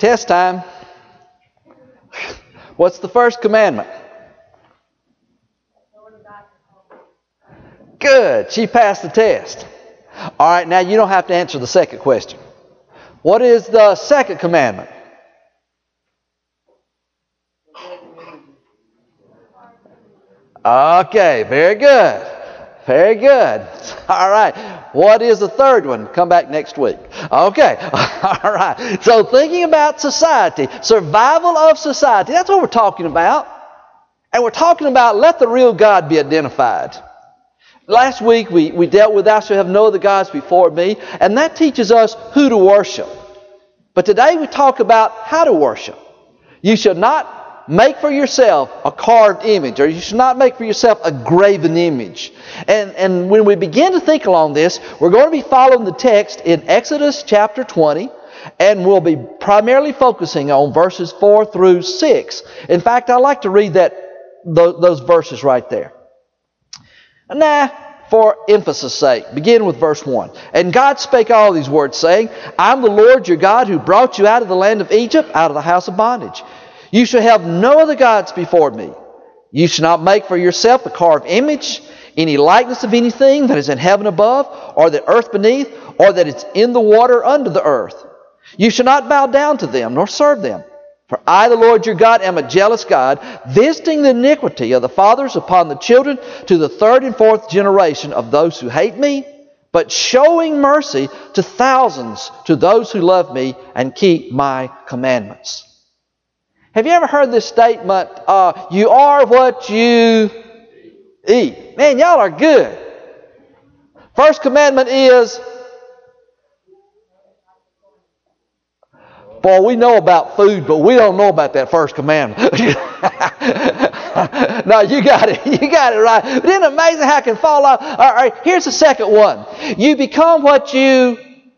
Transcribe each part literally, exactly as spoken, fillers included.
Test time. What's the first commandment? Good. She passed the test. All right, now you don't have to answer the second question. What is the second commandment? Okay, very good. Very good. All right. What is the third one? Come back next week. Okay. All right. So thinking about society, survival of society, that's what we're talking about. And we're talking about let the real God be identified. Last week we, we dealt with thou shalt have no other gods before me, and that teaches us who to worship. But today we talk about how to worship. You shall not make for yourself a carved image, or you should not make for yourself a graven image. And, and when we begin to think along this, we're going to be following the text in Exodus chapter twenty, and we'll be primarily focusing on verses four through six. In fact, I like to read that those verses right there. Nah, for emphasis' sake, begin with verse one. And God spake all these words, saying, I am the Lord your God who brought you out of the land of Egypt, out of the house of bondage. You shall have no other gods before me. You shall not make for yourself a carved image, any likeness of anything that is in heaven above, or the earth beneath, or that is in the water under the earth. You shall not bow down to them, nor serve them. For I, the Lord your God, am a jealous God, visiting the iniquity of the fathers upon the children to the third and fourth generation of those who hate me, but showing mercy to thousands to those who love me and keep my commandments. Have you ever heard this statement, uh, you are what you eat? Man, y'all are good. First commandment is, boy, we know about food, but we don't know about that first commandment. No, you got it. You got it right. But isn't it amazing how it can fall off? All right, here's the second one. You become what you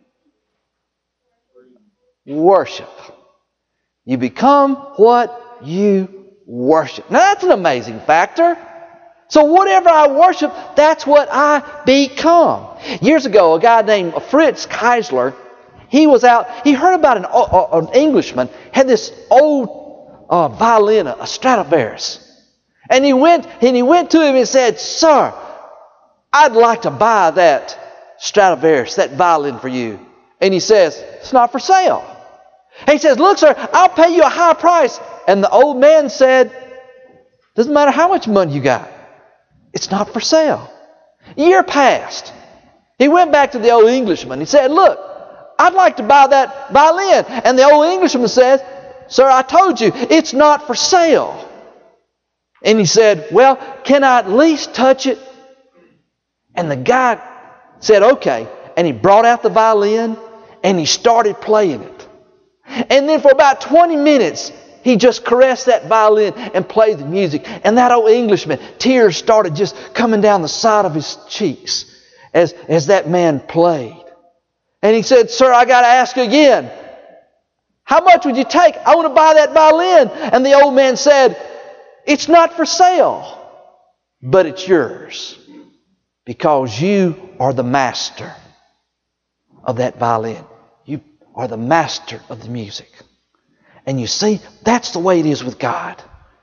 worship. You become what you worship. Now that's an amazing factor. So whatever I worship, that's what I become. Years ago, a guy named Fritz Keisler, he was out, he heard about an, uh, an Englishman, had this old uh, violin, a Stradivarius. And he went and he went to him and said, Sir, I'd like to buy that Stradivarius, that violin for you. And he says, it's not for sale. And he says, look, sir, I'll pay you a high price. And the old man said, doesn't matter how much money you got. It's not for sale. A year passed. He went back to the old Englishman. He said, look, I'd like to buy that violin. And the old Englishman says, sir, I told you, it's not for sale. And he said, well, can I at least touch it? And the guy said, okay. And he brought out the violin and he started playing it. And then for about twenty minutes, he just caressed that violin and played the music. And that old Englishman, tears started just coming down the side of his cheeks as, as that man played. And he said, sir, I got to ask you again, how much would you take? I want to buy that violin. And the old man said, it's not for sale, but it's yours because you are the master of that violin. You are the master of the music. And you see, that's the way it is with God.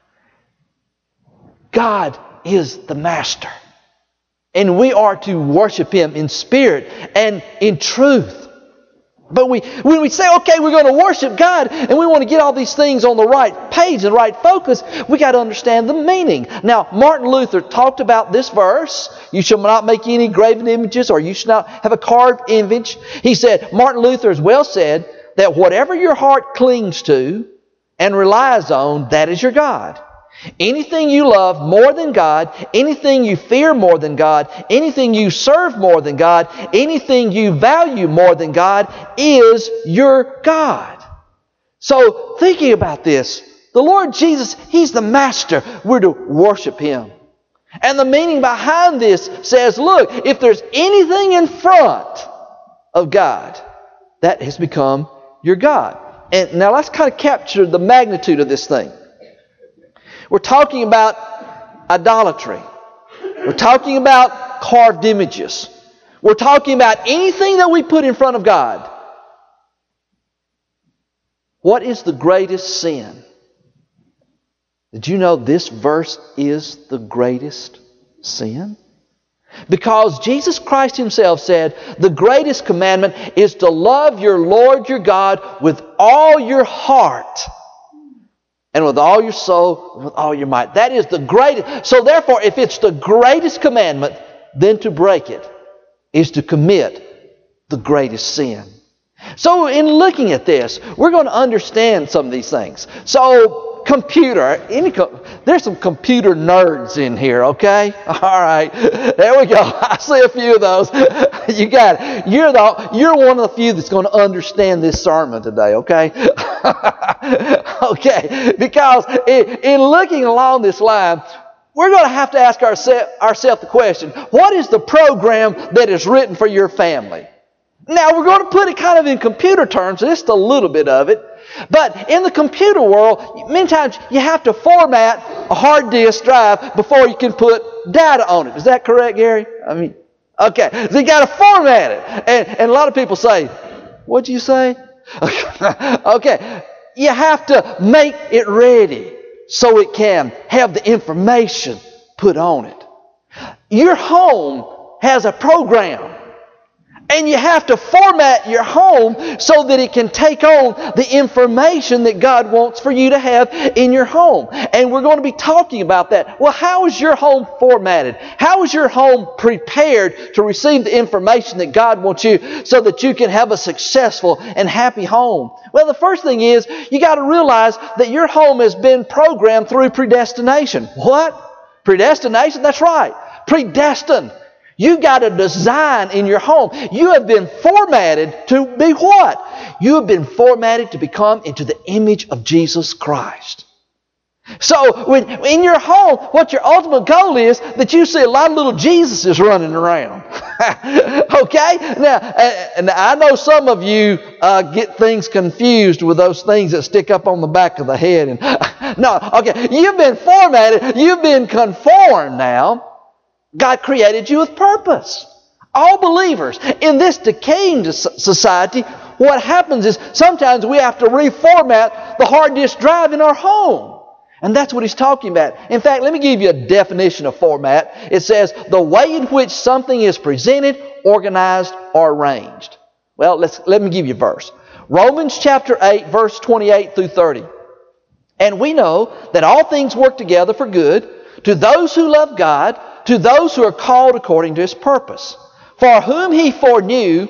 God is the master. And we are to worship Him in spirit and in truth. But we, when we say, okay, we're going to worship God and we want to get all these things on the right page and right focus, we got to understand the meaning. Now, Martin Luther talked about this verse, you shall not make any graven images, or you shall not have a carved image. He said, Martin Luther has well said that whatever your heart clings to and relies on, that is your God. Anything you love more than God, anything you fear more than God, anything you serve more than God, anything you value more than God is your God. So thinking about this, the Lord Jesus, He's the master. We're to worship Him. And the meaning behind this says, look, if there's anything in front of God, that has become your God. And now let's kind of capture the magnitude of this thing. We're talking about idolatry. We're talking about carved images. We're talking about anything that we put in front of God. What is the greatest sin? Did you know this verse is the greatest sin? Because Jesus Christ Himself said, the greatest commandment is to love your Lord your God with all your heart and with all your soul and with all your might. That is the greatest. So therefore, if it's the greatest commandment, then to break it is to commit the greatest sin. So in looking at this, we're going to understand some of these things. So computer, any co- there's some computer nerds in here, okay? All right, there we go. I see a few of those. You got it. You're the you're one of the few that's going to understand this sermon today, okay? Okay, because in, in looking along this line, we're going to have to ask ourselves ourselves the question: what is the program that is written for your family? Now, we're going to put it kind of in computer terms, just a little bit of it. But in the computer world, many times you have to format a hard disk drive before you can put data on it. Is that correct, Gary? I mean, okay. So you got to format it. And, and a lot of people say, what'd you say? Okay. You have to make it ready so it can have the information put on it. Your home has a program. And you have to format your home so that it can take on the information that God wants for you to have in your home. And we're going to be talking about that. Well, how is your home formatted? How is your home prepared to receive the information that God wants you so that you can have a successful and happy home? Well, the first thing is you got to realize that your home has been programmed through predestination. What? Predestination? That's right. Predestined. You got a design in your home. You have been formatted to be what? You have been formatted to become into the image of Jesus Christ. So when in your home, what your ultimate goal is that you see a lot of little Jesuses running around. Okay? Now, and I know some of you uh, get things confused with those things that stick up on the back of the head. And no, okay. You've been formatted. You've been conformed now. God created you with purpose. All believers in this decaying society, what happens is sometimes we have to reformat the hard disk drive in our home. And that's what he's talking about. In fact, let me give you a definition of format. It says, the way in which something is presented, organized, or arranged. Well, let's, let me give you a verse. Romans chapter eight, verse twenty-eight through thirty. And we know that all things work together for good to those who love God, to those who are called according to His purpose. For whom He foreknew,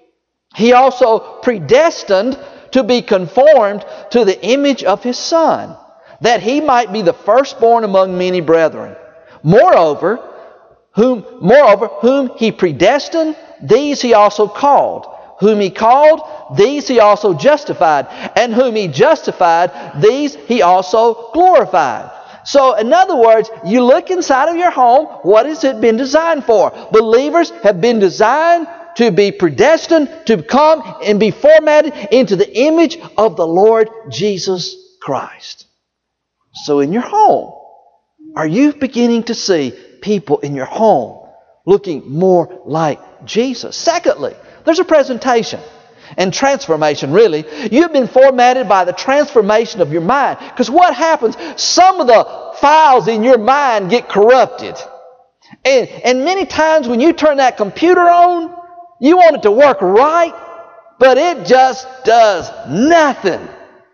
He also predestined to be conformed to the image of His Son, that He might be the firstborn among many brethren. Moreover, whom, moreover, whom He predestined, these He also called. Whom He called, these He also justified. And whom He justified, these He also glorified. So, in other words, you look inside of your home, what has it been designed for? Believers have been designed to be predestined to come and be formatted into the image of the Lord Jesus Christ. So, in your home, are you beginning to see people in your home looking more like Jesus? Secondly, there's a presentation. And transformation, really. You've been formatted by the transformation of your mind. Because what happens? Some of the files in your mind get corrupted. And, and many times when you turn that computer on, you want it to work right, but it just does nothing.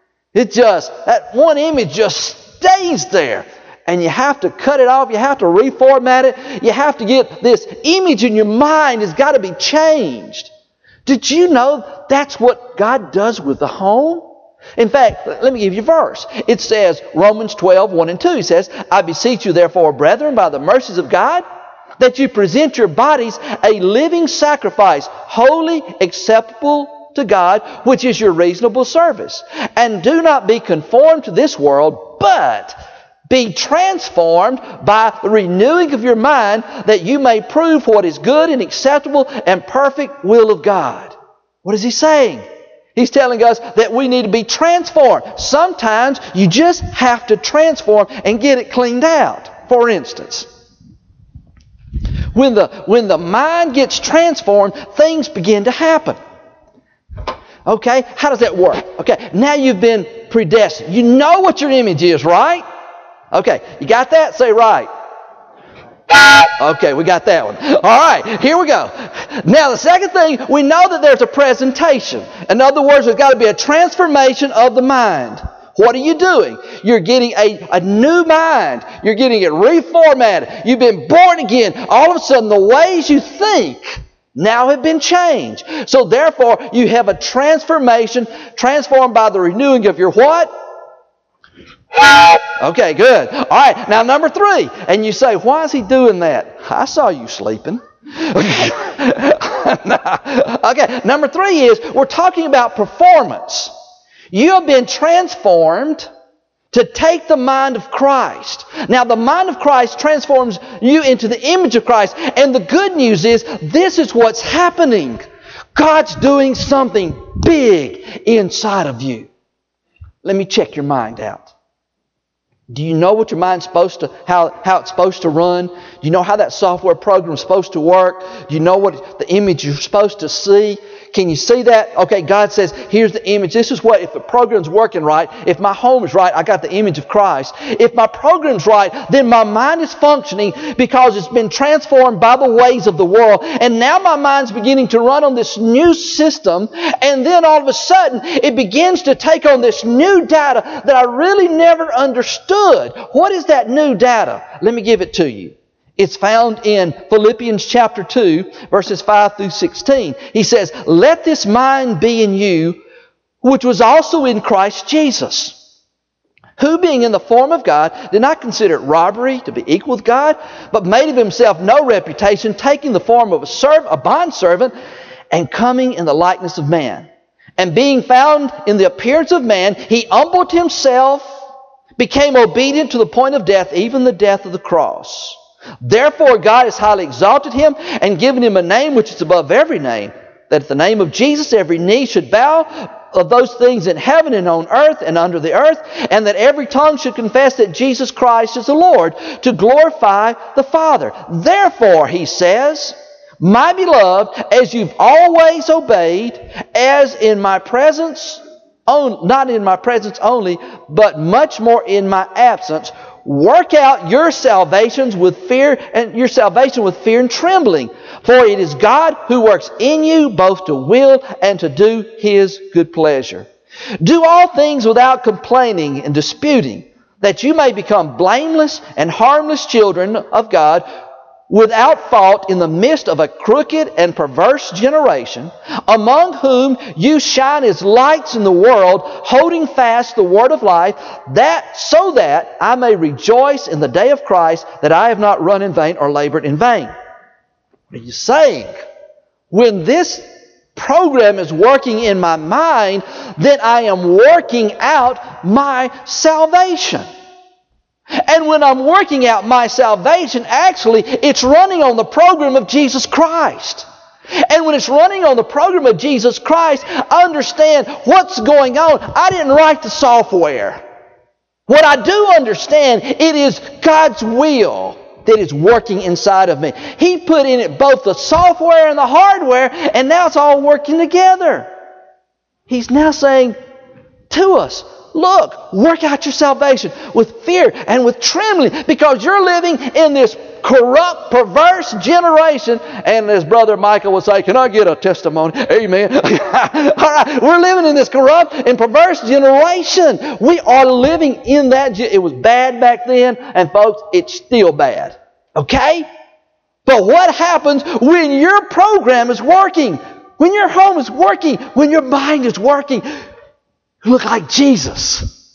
It just, that one image just stays there. And you have to cut it off. You have to reformat it. You have to get this image in your mind has got to be changed. Did you know that's what God does with the home? In fact, let me give you a verse. It says, Romans twelve, one and two, He says, I beseech you therefore, brethren, by the mercies of God, that you present your bodies a living sacrifice, holy, acceptable to God, which is your reasonable service. And do not be conformed to this world, but be transformed by the renewing of your mind, that you may prove what is good and acceptable and perfect will of God. What is he saying? He's telling us that we need to be transformed. Sometimes you just have to transform and get it cleaned out. For instance, when the, when the mind gets transformed, things begin to happen. Okay? How does that work? Okay, now you've been predestined. You know what your image is, right? Okay, you got that? Say right. Okay, we got that one. All right, here we go. Now, the second thing, we know that there's a presentation. In other words, there's got to be a transformation of the mind. What are you doing? You're getting a, a new mind. You're getting it reformatted. You've been born again. All of a sudden, the ways you think now have been changed. So therefore, you have a transformation, transformed by the renewing of your what? Okay, good. All right, now number three. And you say, why is he doing that? I saw you sleeping. Okay, number three is, we're talking about performance. You have been transformed to take the mind of Christ. Now, the mind of Christ transforms you into the image of Christ. And the good news is, this is what's happening. God's doing something big inside of you. Let me check your mind out. Do you know what your mind's supposed to, how, how it's supposed to run? Do you know how that software program is supposed to work? Do you know what the image you're supposed to see? Can you see that? Okay, God says, here's the image. This is what, if the program's working right, if my home is right, I got the image of Christ. If my program's right, then my mind is functioning because it's been transformed by the ways of the world. And now my mind's beginning to run on this new system. And then all of a sudden, it begins to take on this new data that I really never understood. What is that new data? Let me give it to you. It's found in Philippians chapter two, verses five through sixteen. He says, let this mind be in you, which was also in Christ Jesus, who being in the form of God, did not consider it robbery to be equal with God, but made of himself no reputation, taking the form of a servant, a bondservant, and coming in the likeness of man. And being found in the appearance of man, he humbled himself, became obedient to the point of death, even the death of the cross. Therefore God has highly exalted him and given him a name which is above every name, that at the name of Jesus every knee should bow, of those things in heaven and on earth and under the earth, and that every tongue should confess that Jesus Christ is the Lord, to glorify the Father. Therefore, he says, my beloved, as you've always obeyed, as in my presence, on, not in my presence only, but much more in my absence, work out your salvations with fear and your salvation with fear and trembling. For it is God who works in you both to will and to do his good pleasure. Do all things without complaining and disputing, that you may become blameless and harmless children of God, without fault in the midst of a crooked and perverse generation, among whom you shine as lights in the world, holding fast the word of life, that so that I may rejoice in the day of Christ, that I have not run in vain or labored in vain. What are you saying? When this program is working in my mind, then I am working out my salvation. And when I'm working out my salvation, actually, it's running on the program of Jesus Christ. And when it's running on the program of Jesus Christ, understand what's going on. I didn't write the software. What I do understand, it is God's will that is working inside of me. He put in it both the software and the hardware, and now it's all working together. He's now saying to us, look, work out your salvation with fear and with trembling, because you're living in this corrupt, perverse generation. And as Brother Michael would say, can I get a testimony? Amen. All right, we're living in this corrupt and perverse generation. We are living in that. It was bad back then, and folks, it's still bad. Okay? But what happens when your program is working? When your home is working? When your mind is working? You look like Jesus.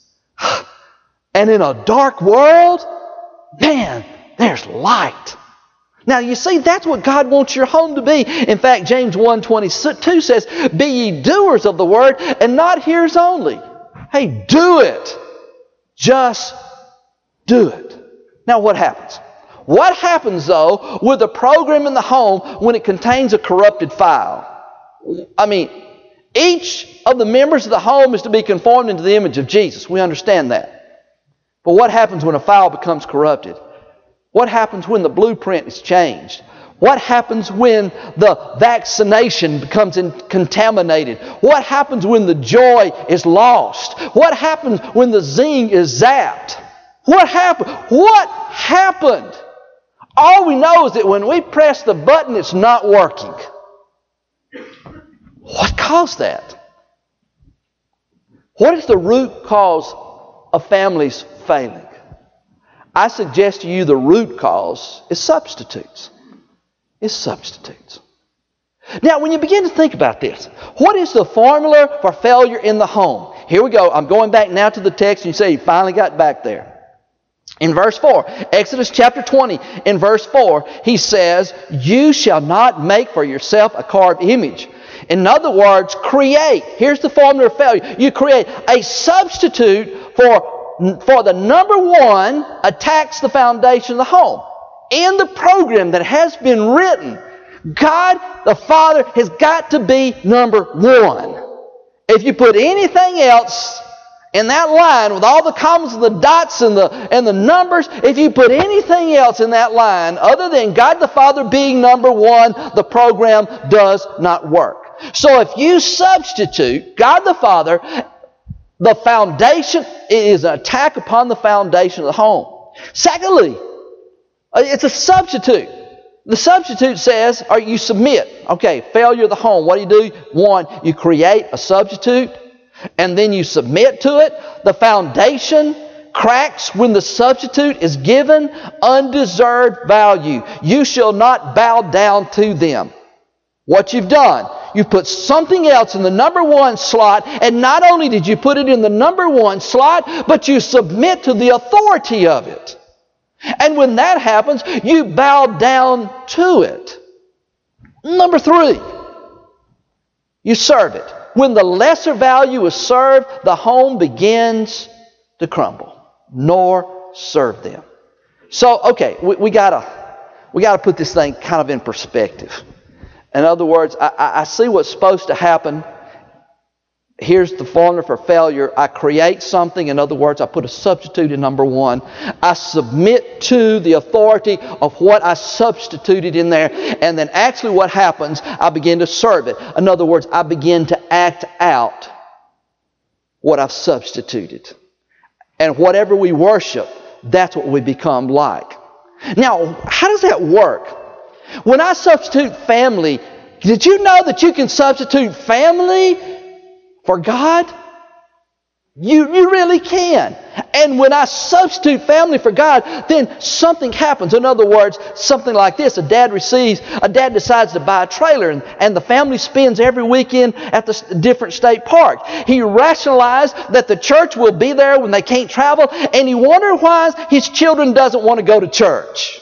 And in a dark world, man, there's light. Now, you see, that's what God wants your home to be. In fact, James one twenty-two says, be ye doers of the word and not hearers only. Hey, do it. Just do it. Now, what happens? What happens, though, with a program in the home when it contains a corrupted file? I mean, each of the members of the home is to be conformed into the image of Jesus. We understand that. But what happens when a file becomes corrupted? What happens when the blueprint is changed? What happens when the vaccination becomes contaminated? What happens when the joy is lost? What happens when the zing is zapped? What happened? What happened? All we know is that when we press the button, it's not working. What caused that? What is the root cause of families failing? I suggest to you the root cause is substitutes. It's substitutes. Now, when you begin to think about this, what is the formula for failure in the home? Here we go. I'm going back now to the text, and you say you finally got back there. In verse four, Exodus chapter twenty, in verse four, he says, "You shall not make for yourself a carved image." In other words, create. Here's the formula of failure. You create a substitute for, for the number one attacks the foundation of the home. In the program that has been written, God the Father has got to be number one. If you put anything else in that line with all the commas and the dots and the, and the numbers, if you put anything else in that line other than God the Father being number one, the program does not work. So if you substitute God the Father, the foundation, it is an attack upon the foundation of the home. Secondly, it's a substitute. The substitute says, or you submit. Okay, failure of the home. What do you do? One, you create a substitute, and then you submit to it. The foundation cracks when the substitute is given undeserved value. You shall not bow down to them. What you've done, you put something else in the number one slot, and not only did you put it in the number one slot, but you submit to the authority of it. And when that happens, you bow down to it. Number three, you serve it. When the lesser value is served, the home begins to crumble. Nor serve them. So, okay, we, we gotta we gotta put this thing kind of in perspective. In other words, I, I see what's supposed to happen. Here's the formula for failure. I create something. In other words, I put a substitute in number one. I submit to the authority of what I substituted in there. And then actually what happens, I begin to serve it. In other words, I begin to act out what I've substituted. And whatever we worship, that's what we become like. Now, how does that work? When I substitute family, did you know that you can substitute family for God? You, you really can. And when I substitute family for God, then something happens. In other words, something like this. A dad receives, a dad decides to buy a trailer, and, and the family spends every weekend at the different state park. He rationalized that the church will be there when they can't travel, and he wondered why his children doesn't want to go to church.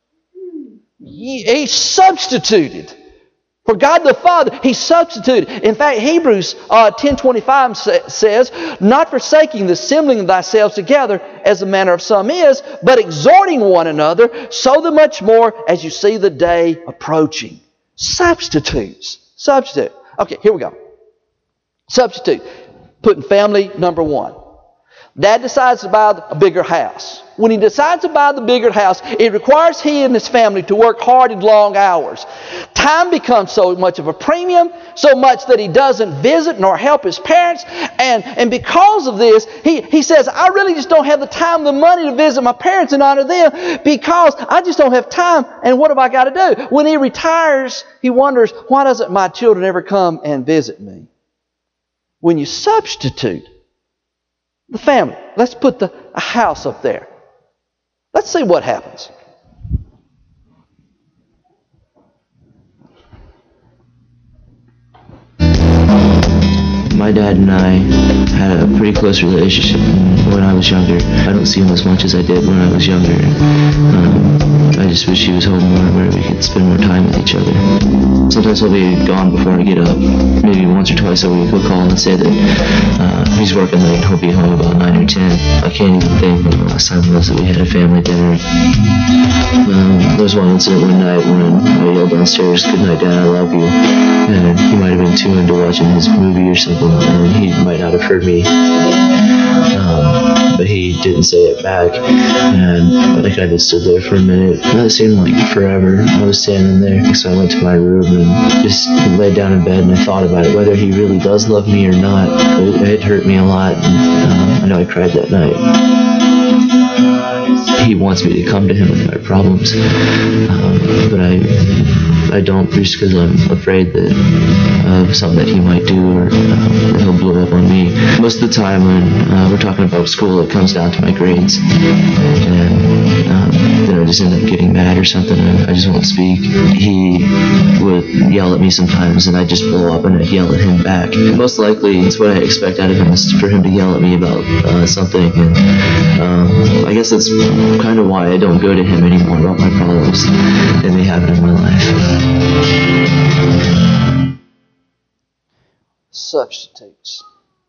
He, he substituted. For God the Father, He substituted. In fact, Hebrews uh, ten twenty-five sa- says, "Not forsaking the assembling of thyself together, as the manner of some is, but exhorting one another, so that much more as you see the day approaching." Substitutes. Substitute. Okay, here we go. Substitute. Putting family number one. Dad decides to buy a bigger house. When he decides to buy the bigger house, it requires he and his family to work hard and long hours. Time becomes so much of a premium, so much that he doesn't visit nor help his parents. And, and because of this, he, he says, I really just don't have the time, the money to visit my parents and honor them because I just don't have time. And what have I got to do? When he retires, he wonders, why doesn't my children ever come and visit me? When you substitute the family, let's put the a house up there. Let's see what happens. My dad and I had a pretty close relationship when I was younger. I don't see him as much as I did when I was younger. Um, I just wish he was home more where we could spend more time with each other. Sometimes he'll be gone before I get up. Maybe once or twice a week he'll call and say that uh, he's working late and he'll be home about nine or ten. I can't even think when the last time was that we had a family dinner. Um, there was one incident one night when I yelled downstairs, "Good night, Dad, I love you." And he might have been too into watching his movie or something, and he might not have heard me. Um, but he didn't say it back. And I kind of stood there for a minute. That seemed like forever. I was standing there, so I went to my room and just laid down in bed, and I thought about it, whether he really does love me or not. It, it hurt me a lot, and um, I know I cried that night. He wants me to come to him with my problems, um, but I I don't, just because I'm afraid that of something that he might do, or uh, he'll blow up on me. Most of the time when uh, we're talking about school, it comes down to my grades, and um, then I just end up getting mad or something, and I just won't speak. He would yell at me sometimes, and I'd just blow up and I'd yell at him back. Most likely, it's what I expect out of him, is for him to yell at me about uh, something, and um, I guess that's kind of why I don't go to him anymore about my problems that may happen in my life. Substitutes.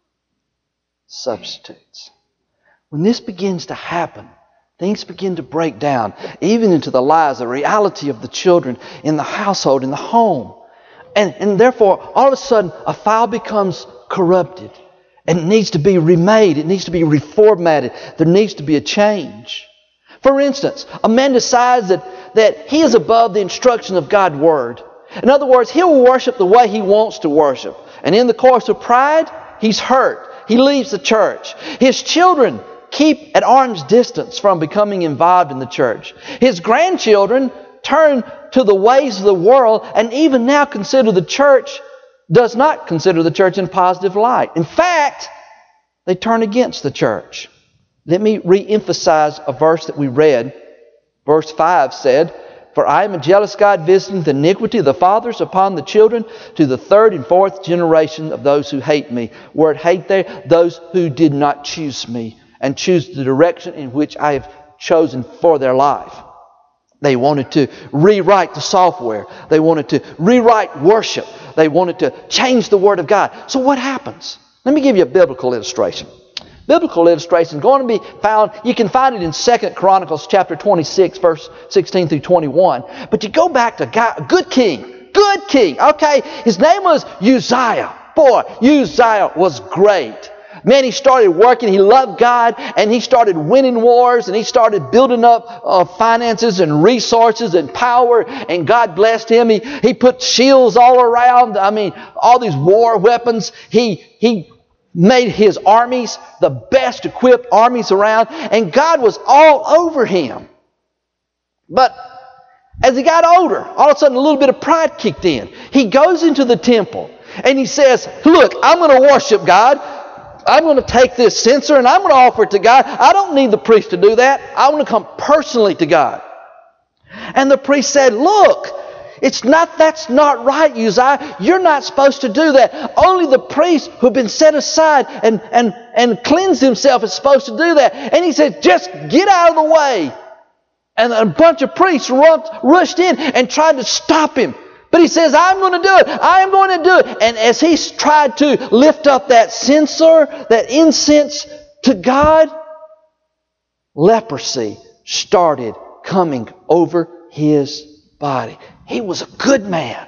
Substitutes. When this begins to happen, things begin to break down, even into the lives, the reality of the children in the household, in the home. And, and therefore, all of a sudden, a file becomes corrupted. And it needs to be remade. It needs to be reformatted. There needs to be a change. For instance, a man decides that, that he is above the instruction of God's Word. In other words, he'll worship the way he wants to worship. And in the course of pride, he's hurt. He leaves the church. His children keep at arm's distance from becoming involved in the church. His grandchildren turn to the ways of the world, and even now consider the church, does not consider the church in positive light. In fact, they turn against the church. Let me re-emphasize a verse that we read. Verse five said, "For I am a jealous God, visiting the iniquity of the fathers upon the children to the third and fourth generation of those who hate me." Word hate there, those who did not choose me and choose the direction in which I have chosen for their life. They wanted to rewrite the software. They wanted to rewrite worship. They wanted to change the Word of God. So what happens? Let me give you a biblical illustration. Biblical illustration is going to be found, you can find it in Second Chronicles chapter twenty-six, verse sixteen through twenty-one. But you go back to God, a good king, good king, okay? His name was Uzziah. Boy, Uzziah was great. Man, he started working, he loved God, and he started winning wars, and he started building up uh, finances and resources and power, and God blessed him. He, he put shields all around, I mean, all these war weapons. He, he made his armies the best equipped armies around, and God was all over him. But as he got older, all of a sudden a little bit of pride kicked in. He goes into the temple, and he says, "Look, I'm going to worship God. I'm going to take this censer and I'm going to offer it to God. I don't need the priest to do that. I want to come personally to God." And the priest said, "Look, it's not, that's not right, Uzziah. You're not supposed to do that. Only the priest who've been set aside and, and, and cleansed himself is supposed to do that." And he said, "Just get out of the way." And a bunch of priests rushed in and tried to stop him. But he says, "I'm going to do it. I am going to do it." And as he tried to lift up that censer, that incense to God, leprosy started coming over his body. He was a good man.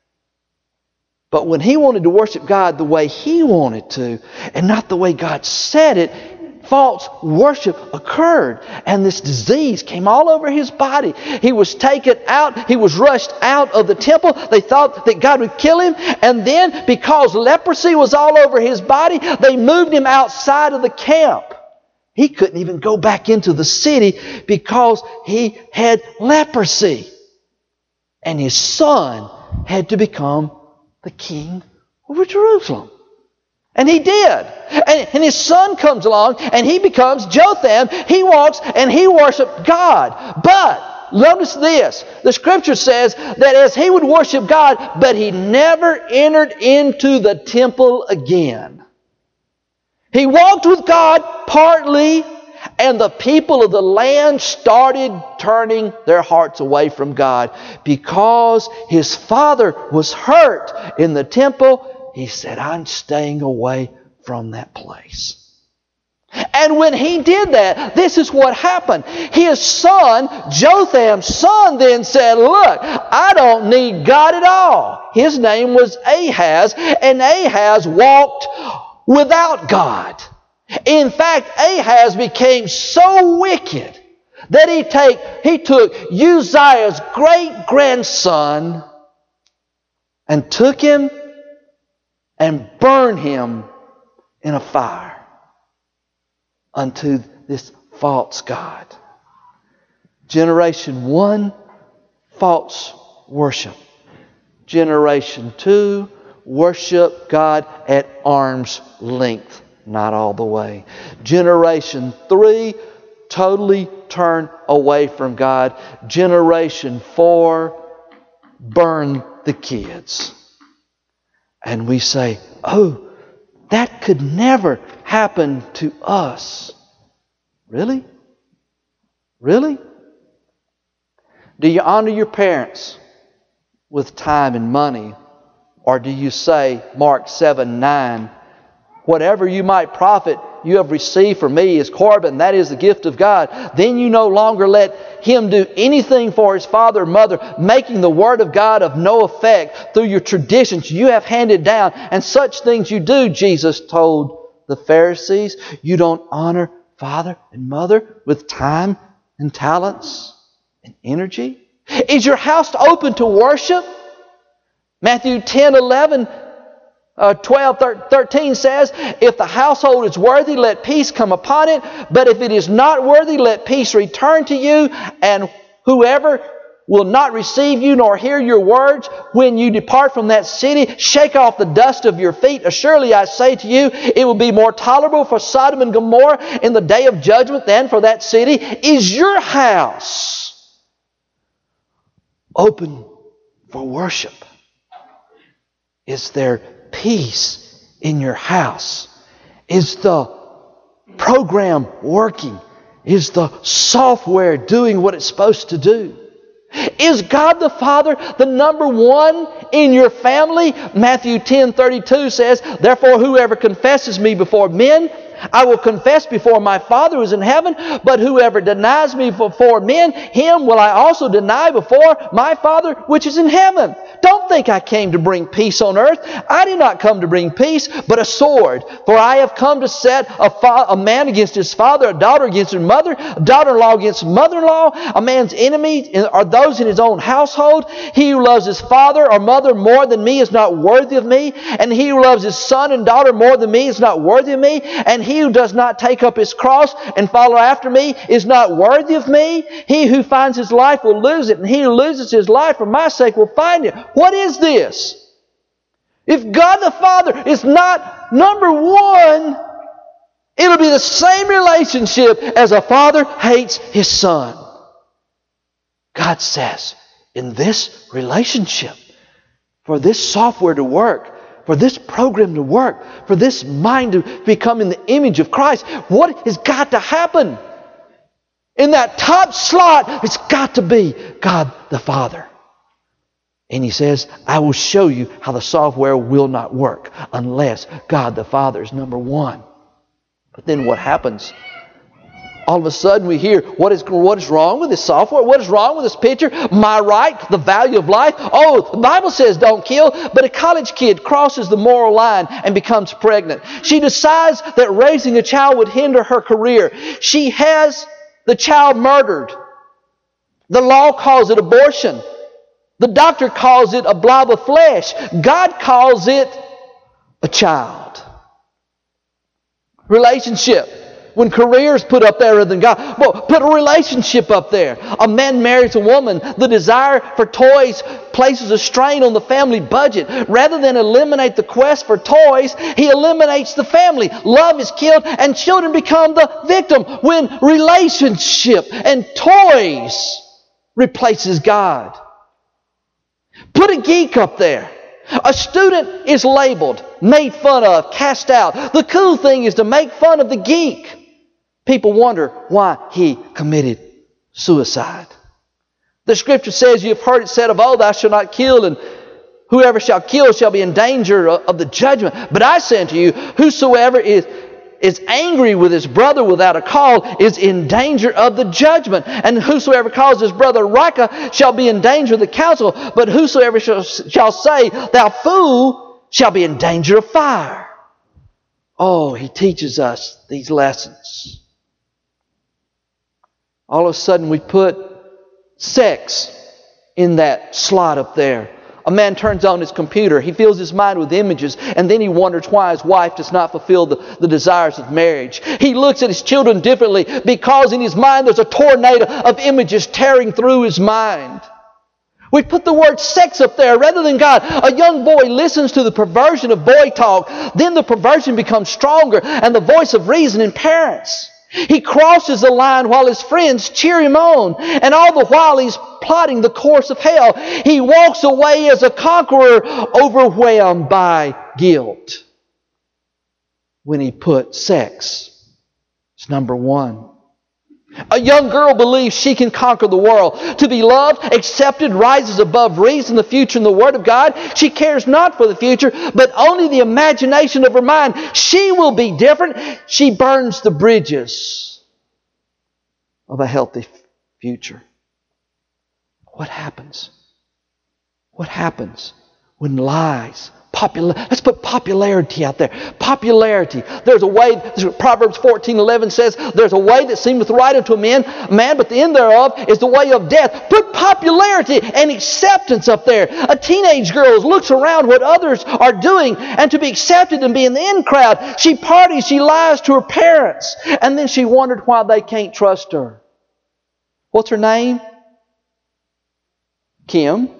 But when he wanted to worship God the way he wanted to, and not the way God said it, false worship occurred, and this disease came all over his body. He was taken out. He was rushed out of the temple. They thought that God would kill him, and then because leprosy was all over his body, they moved him outside of the camp. He couldn't even go back into the city because he had leprosy. And his son had to become the king over Jerusalem. And he did. And, and his son comes along and he becomes Jotham. He walks and he worshiped God. But notice this. The scripture says that as he would worship God, but he never entered into the temple again. He walked with God partly, and the people of the land started turning their hearts away from God because his father was hurt in the temple. He said, "I'm staying away from that place." And when he did that, this is what happened. His son, Jotham's son, then said, "Look, I don't need God at all." His name was Ahaz, and Ahaz walked without God. In fact, Ahaz became so wicked that he, take, he took Uzziah's great-grandson and took him and burned him in a fire unto this false god. Generation one, false worship. Generation two, worship God at arm's length, not all the way. Generation three, totally turn away from God. Generation four, burn the kids. And we say, oh, that could never happen to us. Really? Really? Do you honor your parents with time and money? Or do you say, Mark seven nine, whatever you might profit, you have received from me as Corban, that is the gift of God. Then you no longer let him do anything for his father or mother, making the word of God of no effect through your traditions you have handed down. And such things you do, Jesus told the Pharisees. You don't honor father and mother with time and talents and energy. Is your house open to worship? Matthew ten eleven, uh, twelve, thirteen says, if the household is worthy, let peace come upon it. But if it is not worthy, let peace return to you. And whoever will not receive you nor hear your words, when you depart from that city, shake off the dust of your feet. Surely I say to you, it will be more tolerable for Sodom and Gomorrah in the day of judgment than for that city. Is your house open for worship? Is there peace in your house? Is the program working? Is the software doing what it's supposed to do? Is God the Father the number one in your family? Matthew ten thirty-two says, therefore whoever confesses me before men, I will confess before my Father who is in heaven. But whoever denies me before men, him will I also deny before my Father which is in heaven. Don't think I came to bring peace on earth. I did not come to bring peace, but a sword. For I have come to set a, fa- a man against his father, a daughter against her mother, a daughter-in-law against mother-in-law. A man's enemies are those in his own household. He who loves his father or mother more than me is not worthy of me. And he who loves his son and daughter more than me is not worthy of me. And he who does not take up his cross and follow after me is not worthy of me. He who finds his life will lose it, and he who loses his life for my sake will find it. What is this? If God the Father is not number one, it'll be the same relationship as a father hates his son. God says, in this relationship, for this software to work, for this program to work, for this mind to become in the image of Christ, what has got to happen? In that top slot, it's got to be God the Father. And He says, I will show you how the software will not work unless God the Father is number one. But then what happens? All of a sudden we hear, what is, what is wrong with this software? What is wrong with this picture? My right, the value of life. Oh, the Bible says don't kill, but a college kid crosses the moral line and becomes pregnant. She decides that raising a child would hinder her career. She has the child murdered. The law calls it abortion. The doctor calls it a blob of flesh. God calls it a child. Relationship. When career is put up there rather than God, well, put a relationship up there. A man marries a woman. The desire for toys places a strain on the family budget. Rather than eliminate the quest for toys, he eliminates the family. Love is killed and children become the victim when relationship and toys replaces God. Put a geek up there. A student is labeled, made fun of, cast out. The cool thing is to make fun of the geek. People wonder why he committed suicide. The Scripture says, you have heard it said of old, thou shalt not kill, and whoever shall kill shall be in danger of the judgment. But I say unto you, whosoever is, is angry with his brother without a cause is in danger of the judgment. And whosoever calls his brother Raka shall be in danger of the council. But whosoever shall, shall say, thou fool, shall be in danger of fire. Oh, he teaches us these lessons. All of a sudden we put sex in that slot up there. A man turns on his computer. He fills his mind with images, and then he wonders why his wife does not fulfill the, the desires of marriage. He looks at his children differently because in his mind there's a tornado of images tearing through his mind. We put the word sex up there rather than God. A young boy listens to the perversion of boy talk. Then the perversion becomes stronger and the voice of reason in parents. He crosses the line while his friends cheer him on. And all the while he's plotting the course of hell. He walks away as a conqueror, overwhelmed by guilt. When he put sex as number one. A young girl believes she can conquer the world. To be loved, accepted, rises above reason, the future, and the Word of God. She cares not for the future, but only the imagination of her mind. She will be different. She burns the bridges of a healthy future. What happens? What happens when lies, popular, let's put popularity out there. Popularity. There's a way, Proverbs fourteen eleven says, there's a way that seemeth right unto a man, man, but the end thereof is the way of death. Put popularity and acceptance up there. A teenage girl looks around what others are doing, and to be accepted and be in the in crowd, she parties, she lies to her parents, and then she wondered why they can't trust her. What's her name? Kim.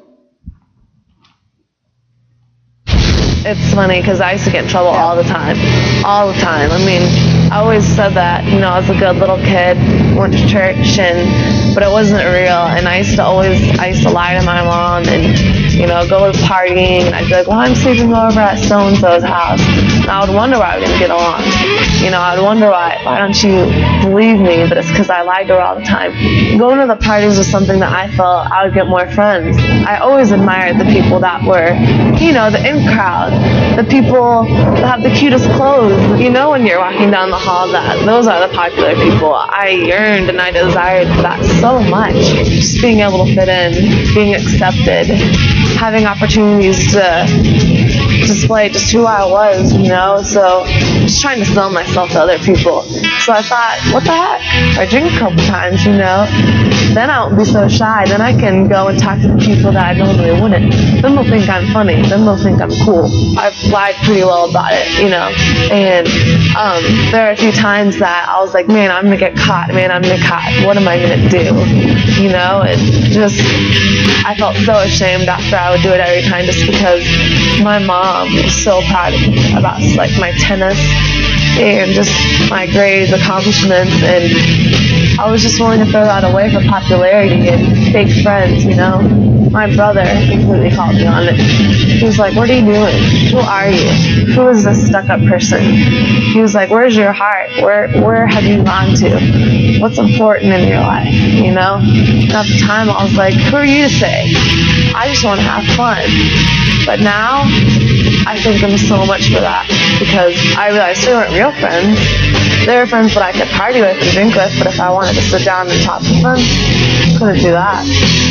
It's funny because I used to get in trouble all the time. All the time. I mean, I always said that, you know, I was a good little kid, went to church, and but it wasn't real. And I used to always, I used to lie to my mom and, you know, go partying. And I'd be like, well, I'm sleeping over at so-and-so's house. And I would wonder why we didn't get along. You know, I would wonder why, why don't you believe me? But it's because I lied to her all the time. Going to the parties was something that I felt I would get more friends. I always admired the people that were, you know, the in crowd. The people that have the cutest clothes. You know when you're walking down the hall that those are the popular people. I yearned and I desired that so much. Just being able to fit in, being accepted, having opportunities to display just who I was, you know, so just trying to sell myself to other people. So I thought, what the heck? I drink a couple times, you know, then I won't be so shy. Then I can go and talk to the people that I normally wouldn't. Then they'll think I'm funny. Then they'll think I'm cool. I've lied pretty well about it, you know, and um, there are a few times that I was like, man, I'm going to get caught. Man, I'm going to get caught. What am I going to do? You know, and just, I felt so ashamed after I would do it every time just because my mom was so proud of me about like my tennis and just my grades, accomplishments, and I was just willing to throw that away for popularity and fake friends, you know. My brother completely called me on it. He was like, what are you doing? Who are you? Who is this stuck-up person? He was like, where's your heart? Where where have you gone to? What's important in your life, you know? And at the time, I was like, who are you to say? I just want to have fun. But now, I thank them so much for that because I realized they weren't real friends. They were friends that I could party with and drink with, but if I wanted to sit down and talk with them, I couldn't do that.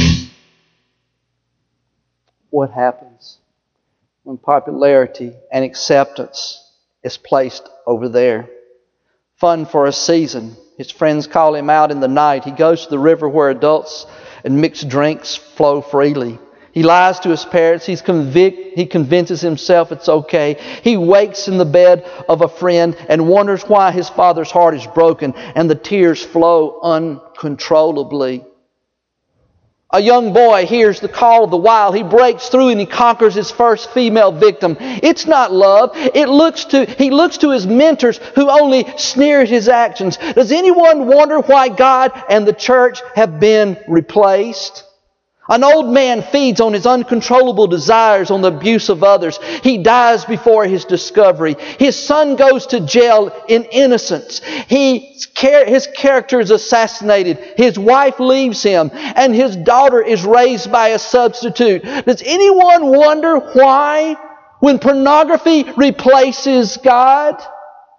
What happens when popularity and acceptance is placed over there? Fun for a season. His friends call him out in the night. He goes to the river where adults and mixed drinks flow freely. He lies to his parents. He's convict, he convinces himself it's okay. He wakes in the bed of a friend and wonders why his father's heart is broken, and the tears flow uncontrollably. A young boy hears the call of the wild. He breaks through and he conquers his first female victim. It's not love. It looks to, he looks to his mentors who only sneer at his actions. Does anyone wonder why God and the church have been replaced? An old man feeds on his uncontrollable desires, on the abuse of others. He dies before his discovery. His son goes to jail in innocence. He, his character is assassinated. His wife leaves him, and his daughter is raised by a substitute. Does anyone wonder why, when pornography replaces God?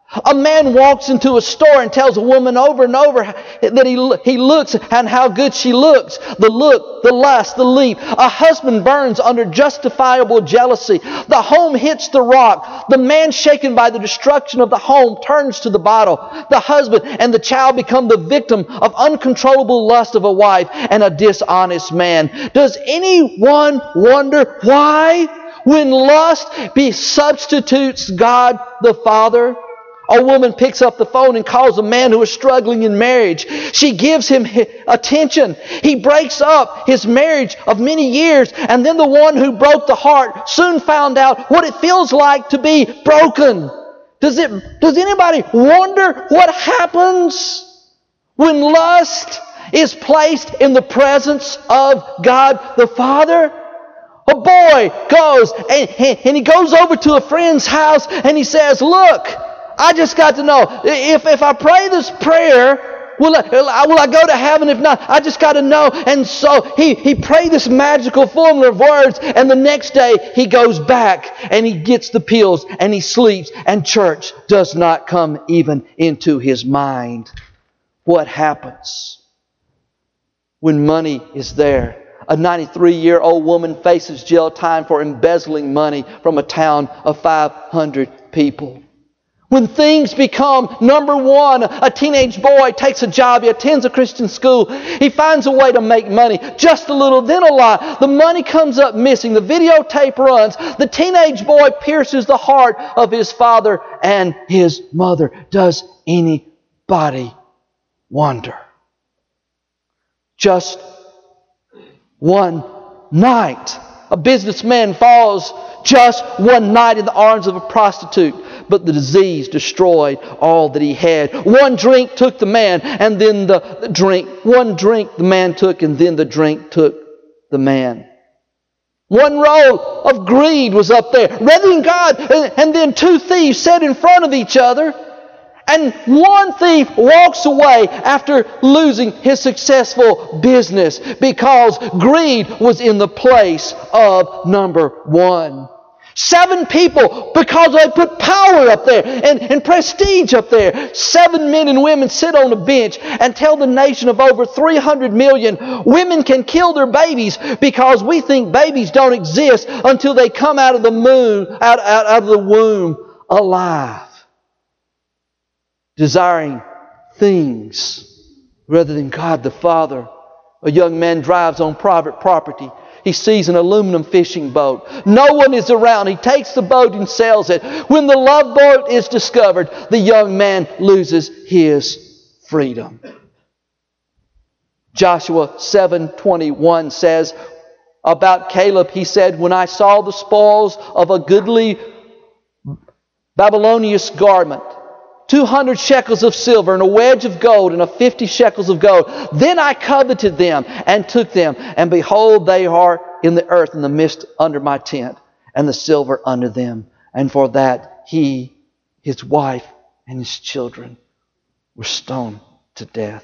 A man walks into a store and tells a woman over and over that he, he looks and how good she looks. The look, the lust, the leap. A husband burns under justifiable jealousy. The home hits the rock. The man, shaken by the destruction of the home, turns to the bottle. The husband and the child become the victim of uncontrollable lust of a wife and a dishonest man. Does anyone wonder why? When lust be substitutes God the Father? A woman picks up the phone and calls a man who is struggling in marriage. She gives him attention. He breaks up his marriage of many years, and then the one who broke the heart soon found out what it feels like to be broken. Does it, does anybody wonder what happens when lust is placed in the presence of God the Father? A boy goes and, and he goes over to a friend's house and he says, "Look, I just got to know, if, if I pray this prayer, will I, will I go to heaven? If not, I just got to know." And so he, he prayed this magical formula of words, and the next day he goes back and he gets the pills and he sleeps, and church does not come even into his mind. What happens when money is there? A ninety-three-year-old woman faces jail time for embezzling money from a town of five hundred people. When things become number one, a teenage boy takes a job, he attends a Christian school, he finds a way to make money, just a little, then a lot. The money comes up missing, the videotape runs, the teenage boy pierces the heart of his father and his mother. Does anybody wonder? Just one night, a businessman falls just one night in the arms of a prostitute, but the disease destroyed all that he had. One drink took the man, and then the, the drink. One drink the man took, and then the drink took the man. One roll of greed was up there, rather than God, and, and then two thieves sat in front of each other. And one thief walks away after losing his successful business because greed was in the place of number one. Seven people, because they put power up there and, and prestige up there. Seven men and women sit on a bench and tell the nation of over three hundred million women can kill their babies because we think babies don't exist until they come out of the moon, out, out, out of the womb alive. Desiring things rather than God the Father. A young man drives on private property. He sees an aluminum fishing boat. No one is around. He takes the boat and sails it. When the love boat is discovered, the young man loses his freedom. Joshua seven twenty-one says about Caleb, he said, "When I saw the spoils of a goodly Babylonian garment, two hundred shekels of silver and a wedge of gold and a fifty shekels of gold. Then I coveted them and took them. And behold, they are in the earth in the midst under my tent, and the silver under them. And for that he, his wife, and his children were stoned to death."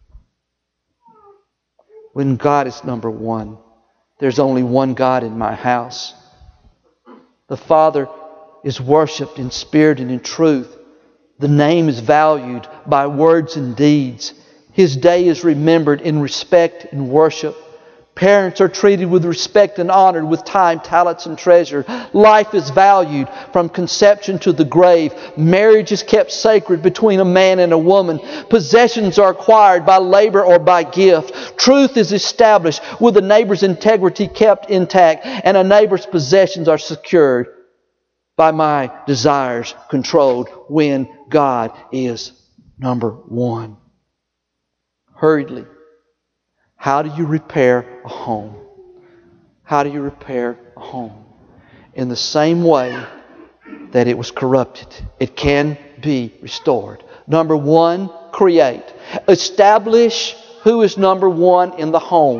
When God is number one, there's only one God in my house. The Father is worshipped in spirit and in truth. The name is valued by words and deeds. His day is remembered in respect and worship. Parents are treated with respect and honored with time, talents, and treasure. Life is valued from conception to the grave. Marriage is kept sacred between a man and a woman. Possessions are acquired by labor or by gift. Truth is established with a neighbor's integrity kept intact, and a neighbor's possessions are secured by my desires controlled when God is number one. Hurriedly, how do you repair a home? How do you repair a home? In the same way that it was corrupted, it can be restored. Number one, create. Establish who is number one in the home.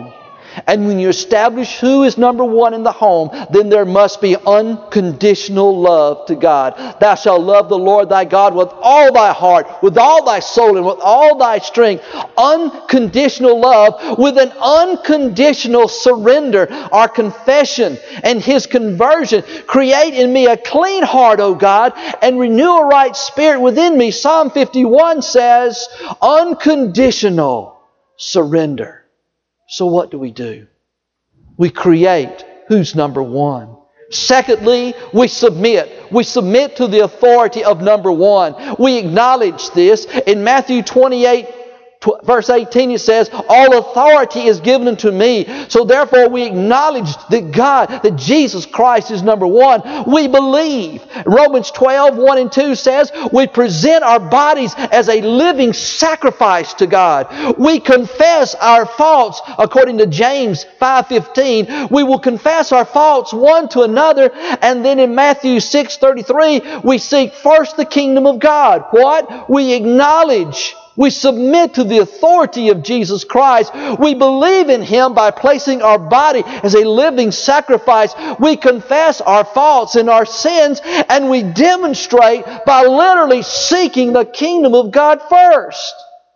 And when you establish who is number one in the home, then there must be unconditional love to God. Thou shalt love the Lord thy God with all thy heart, with all thy soul, and with all thy strength. Unconditional love with an unconditional surrender. Our confession and His conversion. Create in me a clean heart, O God, and renew a right spirit within me. Psalm fifty-one says, unconditional surrender. So what do we do? We create who's number one. Secondly, we submit. We submit to the authority of number one. We acknowledge this. In Matthew twenty-eight, verse eighteen, it says, all authority is given unto me. So therefore we acknowledge that God, that Jesus Christ is number one. We believe. Romans twelve, one and two says, we present our bodies as a living sacrifice to God. We confess our faults according to James five fifteen. We will confess our faults one to another. And then in Matthew six thirty-three, we seek first the kingdom of God. What? We acknowledge. We submit to the authority of Jesus Christ. We believe in Him by placing our body as a living sacrifice. We confess our faults and our sins, and we demonstrate by literally seeking the kingdom of God first.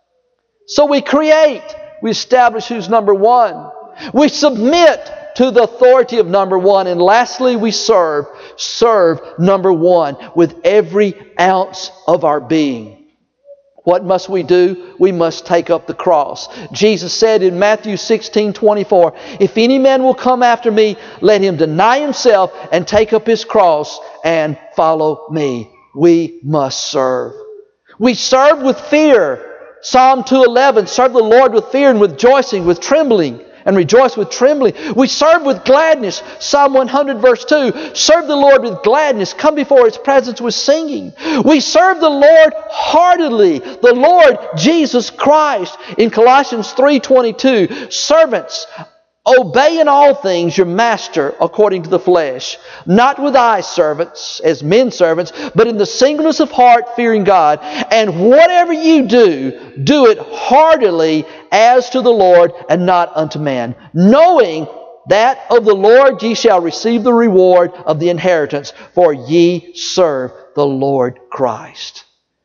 So we create. We establish who's number one. We submit to the authority of number one. And lastly, we serve. Serve number one with every ounce of our being. What must we do? We must take up the cross. Jesus said in Matthew sixteen twenty-four, if any man will come after me, let him deny himself and take up his cross and follow me. We must serve. We serve with fear. Psalm two eleven, serve the Lord with fear and with rejoicing, with trembling. And rejoice with trembling. We serve with gladness. Psalm one hundred verse two. Serve the Lord with gladness. Come before His presence with singing. We serve the Lord heartily. The Lord Jesus Christ. In Colossians three twenty-two. Servants, obey in all things your master according to the flesh. Not with eye servants, as men servants, but in the singleness of heart, fearing God. And whatever you do, do it heartily as to the Lord and not unto man. Knowing that of the Lord ye shall receive the reward of the inheritance, for ye serve the Lord Christ.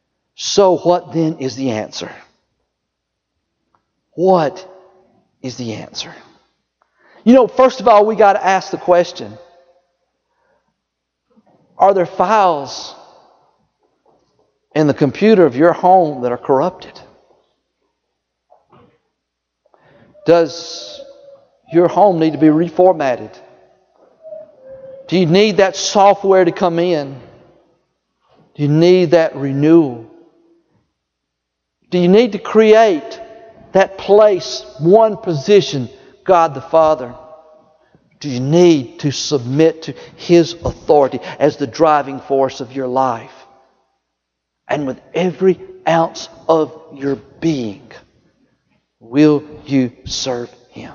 So what then is the answer? What is the answer? You know, first of all, we got to ask the question, are there files in the computer of your home that are corrupted? Does your home need to be reformatted? Do you need that software to come in? Do you need that renewal? Do you need to create that place, one position, God the Father? Do you need to submit to His authority as the driving force of your life? And with every ounce of your being, will you serve Him?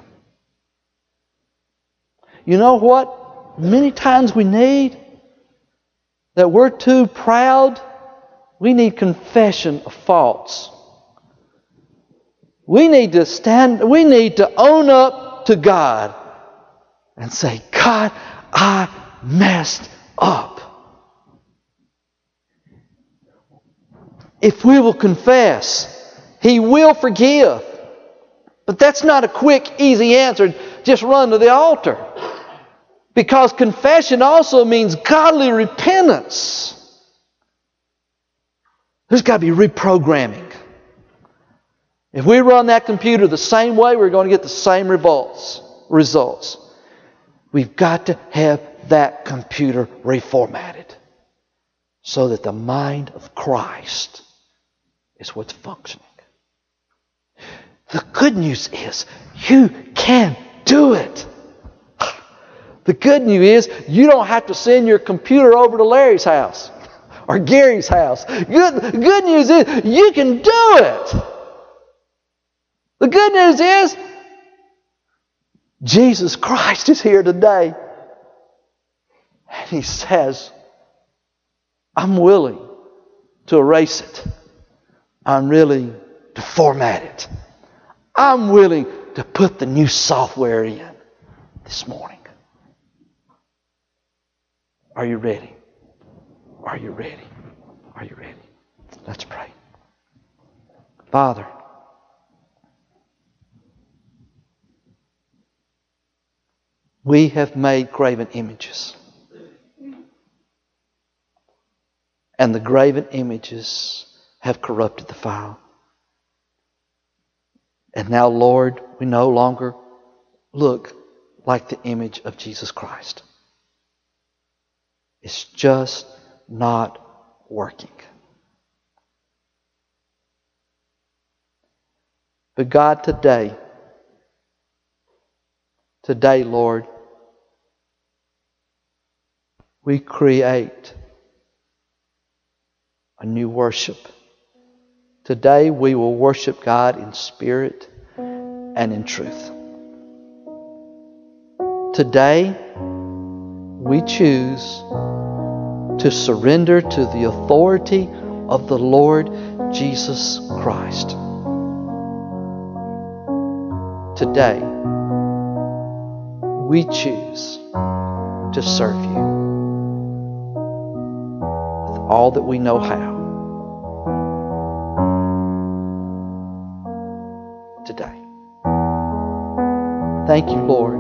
You know what? Many times we need that we're too proud. We need confession of faults. We need to stand, we need to own up to God and say, God, I messed up. If we will confess, He will forgive. But that's not a quick, easy answer. Just run to the altar. Because confession also means godly repentance. There's got to be reprogramming. If we run that computer the same way, we're going to get the same results. Results. We've got to have that computer reformatted so that the mind of Christ is what's functioning. The good news is you can do it. The good news is you don't have to send your computer over to Larry's house or Gary's house. Good, good news is you can do it. The good news is Jesus Christ is here today. And He says, I'm willing to erase it. I'm willing to format it. I'm willing to put the new software in this morning. Are you ready? Are you ready? Are you ready? Let's pray. Father, we have made graven images. And the graven images have corrupted the file. And now, Lord, we no longer look like the image of Jesus Christ. It's just not working. But God, today, today, Lord, we create a new worship. Today we will worship God in spirit and in truth. Today we choose to surrender to the authority of the Lord Jesus Christ. Today we choose to serve you with all that we know how. Today. Thank you, Lord,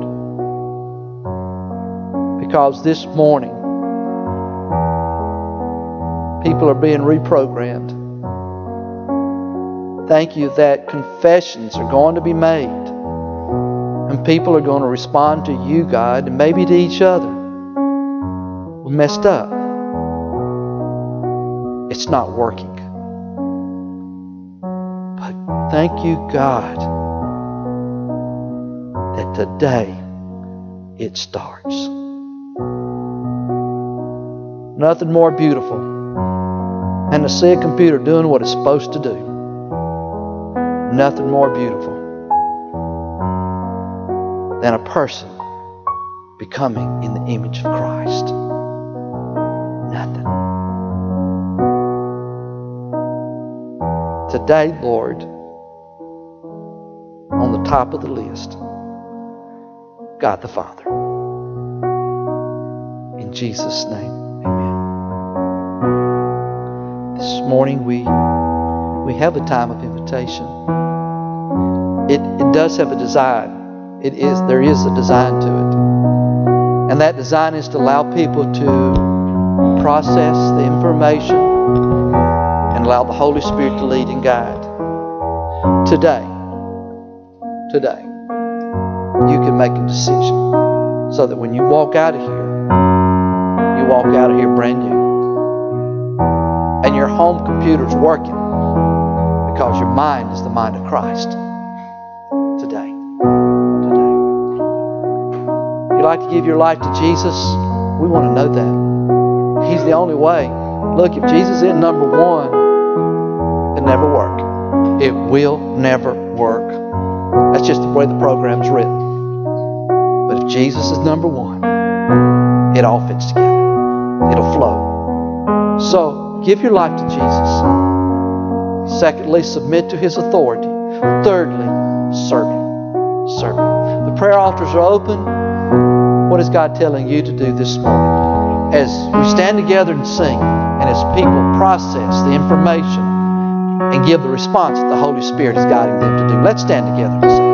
because this morning people are being reprogrammed. Thank you that confessions are going to be made and people are going to respond to you, God, and maybe to each other. We messed up. It's not working. But thank you, God, that today it starts. Nothing more beautiful than to see a computer doing what it's supposed to do. Nothing more beautiful than a person becoming in the image of Christ. Nothing. Today, Lord, on the top of the list, God the Father. In Jesus' name, amen. This morning we we have a time of invitation. It, it does have a design. It is there is a design to it. And that design is to allow people to process the information and allow the Holy Spirit to lead and guide. Today, today, you can make a decision so that when you walk out of here, you walk out of here brand new. And your home computer's working because your mind is the mind of Christ. Today. Today. If you'd like to give your life to Jesus, we want to know that. He's the only way. Look, if Jesus isn't number one, it'll never work. It will never work. That's just the way the program's written. But if Jesus is number one, it all fits together. It'll flow. So, give your life to Jesus. Secondly, submit to His authority. Thirdly, serve Him. Serve Him. The prayer altars are open. What is God telling you to do this morning? As we stand together and sing, and as people process the information and give the response that the Holy Spirit is guiding them to do. Let's stand together and sing.